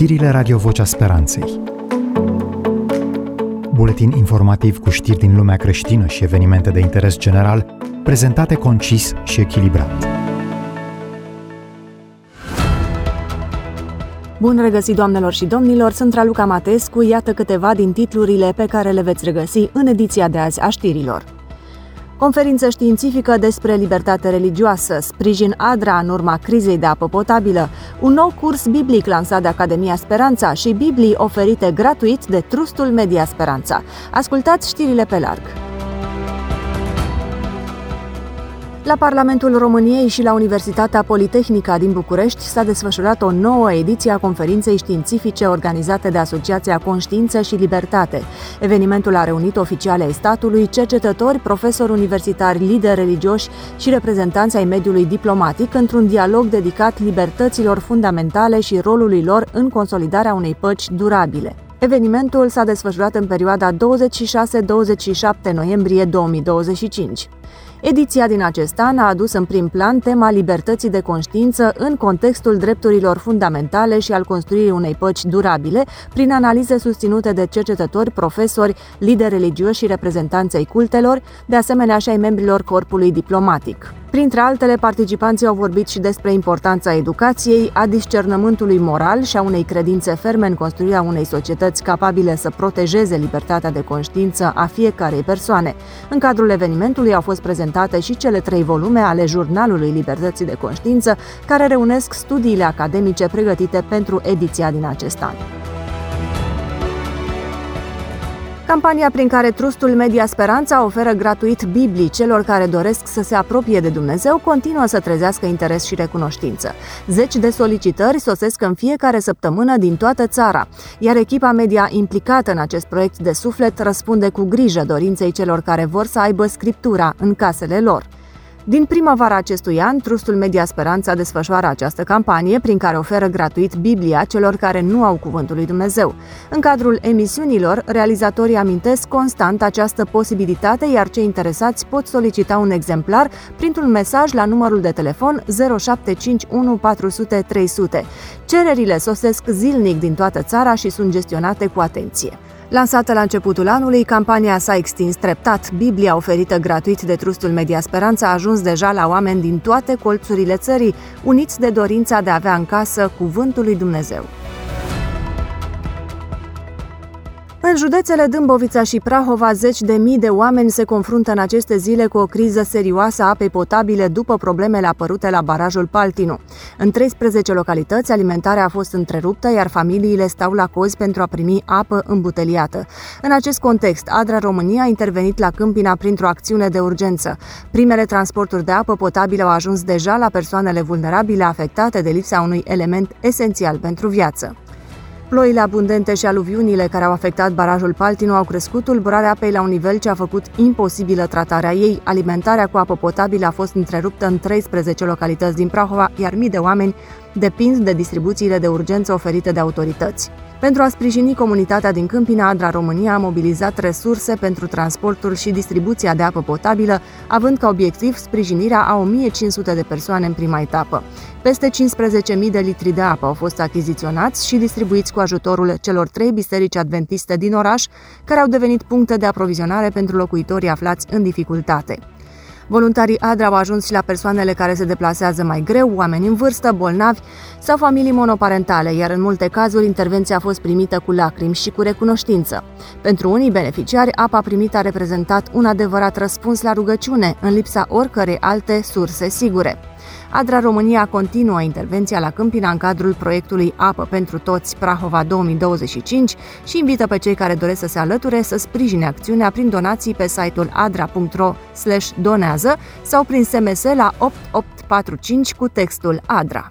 Știrile Radio Vocea Speranței. Buletin informativ cu știri din lumea creștină și evenimente de interes general, prezentate concis și echilibrat. Bun regăsit, doamnelor și domnilor, sunt Raluca Matescu, iată câteva din titlurile pe care le veți regăsi în ediția de azi a știrilor. Conferință științifică despre libertate religioasă, sprijin ADRA în urma crizei de apă potabilă, un nou curs biblic lansat de Academia Speranța și Biblii oferite gratuit de Trustul Media Speranța. Ascultați știrile pe larg. La Parlamentul României și la Universitatea Politehnică din București s-a desfășurat o nouă ediție a conferinței științifice organizate de Asociația Conștiință și Libertate. Evenimentul a reunit oficiali ai statului, cercetători, profesori universitari, lideri religioși și reprezentanți ai mediului diplomatic într-un dialog dedicat libertăților fundamentale și rolului lor în consolidarea unei păci durabile. Evenimentul s-a desfășurat în perioada 26-27 noiembrie 2025. Ediția din acest an a adus în prim plan tema libertății de conștiință în contextul drepturilor fundamentale și al construirii unei păci durabile, prin analize susținute de cercetători, profesori, lideri religioși și reprezentanți ai cultelor, de asemenea și ai membrilor corpului diplomatic. Printre altele, participanții au vorbit și despre importanța educației, a discernământului moral și a unei credințe ferme în construirea unei societăți capabile să protejeze libertatea de conștiință a fiecarei persoane. În cadrul evenimentului au fost prezentate și cele 3 volume ale Jurnalului Libertății de Conștiință, care reunesc studiile academice pregătite pentru ediția din acest an. Campania prin care Trustul Media Speranța oferă gratuit Biblii celor care doresc să se apropie de Dumnezeu continuă să trezească interes și recunoștință. Zeci de solicitări sosesc în fiecare săptămână din toată țara, iar echipa media implicată în acest proiect de suflet răspunde cu grijă dorinței celor care vor să aibă Scriptura în casele lor. Din primăvara acestui an, Trustul Media Speranța desfășoară această campanie prin care oferă gratuit Biblia celor care nu au Cuvântul lui Dumnezeu. În cadrul emisiunilor, realizatorii amintesc constant această posibilitate, iar cei interesați pot solicita un exemplar printr-un mesaj la numărul de telefon 0751 400 300. Cererile sosesc zilnic din toată țara și sunt gestionate cu atenție. Lansată la începutul anului, campania s-a extins treptat. Biblia oferită gratuit de Trustul Media Speranța a ajuns deja la oameni din toate colțurile țării, uniți de dorința de a avea în casă Cuvântul lui Dumnezeu. În județele Dâmbovița și Prahova, zeci de mii de oameni se confruntă în aceste zile cu o criză serioasă a apei potabile după problemele apărute la barajul Paltinu. În 13 localități, alimentarea a fost întreruptă, iar familiile stau la cozi pentru a primi apă îmbuteliată. În acest context, ADRA România a intervenit la Câmpina printr-o acțiune de urgență. Primele transporturi de apă potabilă au ajuns deja la persoanele vulnerabile afectate de lipsa unui element esențial pentru viață. Ploile abundente și aluviunile care au afectat barajul Paltinu au crescut tulburarea apei la un nivel ce a făcut imposibilă tratarea ei. Alimentarea cu apă potabilă a fost întreruptă în 13 localități din Prahova, iar mii de oameni depind de distribuțiile de urgență oferite de autorități. Pentru a sprijini comunitatea din Câmpina, ADRA România a mobilizat resurse pentru transportul și distribuția de apă potabilă, având ca obiectiv sprijinirea a 1500 de persoane în prima etapă. Peste 15.000 de litri de apă au fost achiziționați și distribuiți cu ajutorul celor 3 biserici adventiste din oraș, care au devenit puncte de aprovizionare pentru locuitorii aflați în dificultate. Voluntarii ADRA au ajuns și la persoanele care se deplasează mai greu, oameni în vârstă, bolnavi sau familii monoparentale, iar în multe cazuri intervenția a fost primită cu lacrimi și cu recunoștință. Pentru unii beneficiari, apa primită a reprezentat un adevărat răspuns la rugăciune, în lipsa oricărei alte surse sigure. ADRA România continuă intervenția la Câmpina în cadrul proiectului Apă pentru Toți Prahova 2025 și invită pe cei care doresc să se alăture să sprijine acțiunea prin donații pe site-ul adra.ro/donează sau prin SMS la 8845 cu textul ADRA.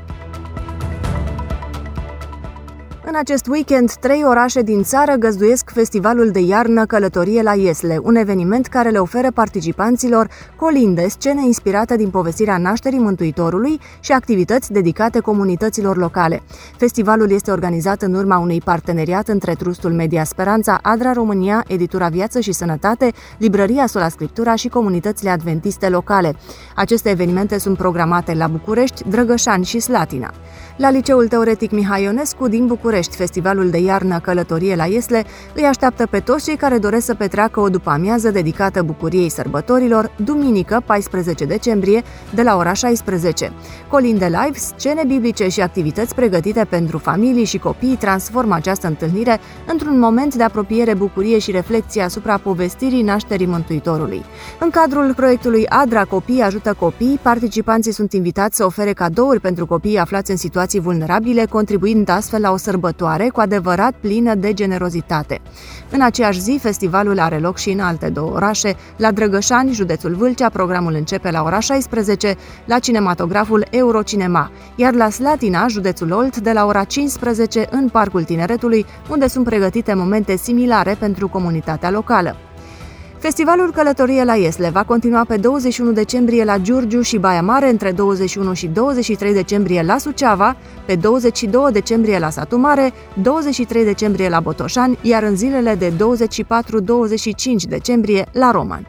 În acest weekend, 3 orașe din țară găzduiesc festivalul de iarnă Călătorie la Iesle, un eveniment care le oferă participanților colinde, scene inspirate din povestirea nașterii Mântuitorului și activități dedicate comunităților locale. Festivalul este organizat în urma unui parteneriat între Trustul Media Speranța, ADRA România, Editura Viață și Sănătate, Librăria Sola Scriptura și comunitățile adventiste locale. Aceste evenimente sunt programate la București, Drăgășani și Slatina. La Liceul Teoretic Mihai Ionescu din București, festivalul de iarnă Călătorie la Iesle îi așteaptă pe toți cei care doresc să petreacă o după-amiază dedicată bucuriei sărbătorilor, duminică, 14 decembrie, de la ora 16. Colinde live, scene biblice și activități pregătite pentru familii și copii transformă această întâlnire într-un moment de apropiere, bucurie și reflecție asupra povestirii nașterii Mântuitorului. În cadrul proiectului ADRA Copii ajută copii, participanții sunt invitați să ofere cadouri pentru copiii aflați în situații vulnerabile, contribuind astfel la o sărbătoare cu adevărat plină de generozitate. În aceeași zi, festivalul are loc și în alte două orașe. La Drăgășani, județul Vâlcea, programul începe la ora 16, la cinematograful Eurocinema, iar la Slatina, județul Olt, de la ora 15 în Parcul Tineretului, unde sunt pregătite momente similare pentru comunitatea locală. Festivalul Călătorie la Iesle va continua pe 21 decembrie la Giurgiu și Baia Mare, între 21 și 23 decembrie la Suceava, pe 22 decembrie la Satu Mare, 23 decembrie la Botoșani, iar în zilele de 24-25 decembrie la Roman.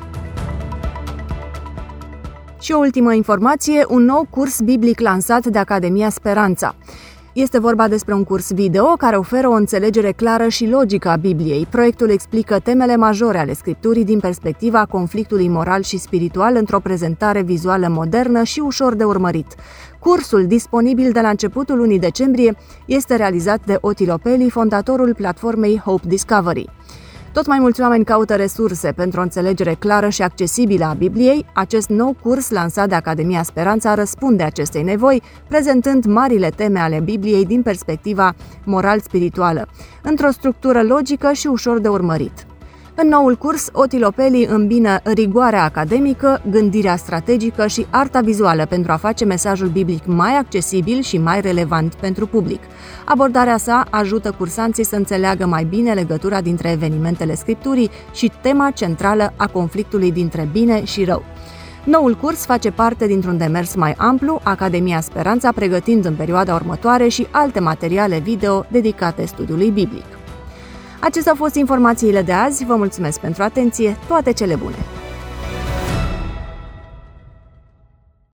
Și o ultimă informație, un nou curs biblic lansat de Academia Speranța. Este vorba despre un curs video care oferă o înțelegere clară și logică a Bibliei. Proiectul explică temele majore ale Scripturii din perspectiva conflictului moral și spiritual într-o prezentare vizuală modernă și ușor de urmărit. Cursul, disponibil de la începutul lunii decembrie, este realizat de Otilo Peli, fondatorul platformei Hope Discovery. Tot mai mulți oameni caută resurse pentru o înțelegere clară și accesibilă a Bibliei. Acest nou curs lansat de Academia Speranța răspunde acestei nevoi, prezentând marile teme ale Bibliei din perspectiva moral-spirituală, într-o structură logică și ușor de urmărit. În noul curs, Otilo Peli îmbină rigoarea academică, gândirea strategică și arta vizuală pentru a face mesajul biblic mai accesibil și mai relevant pentru public. Abordarea sa ajută cursanții să înțeleagă mai bine legătura dintre evenimentele Scripturii și tema centrală a conflictului dintre bine și rău. Noul curs face parte dintr-un demers mai amplu, Academia Speranța pregătind în perioada următoare și alte materiale video dedicate studiului biblic. Acestea au fost informațiile de azi, vă mulțumesc pentru atenție, toate cele bune!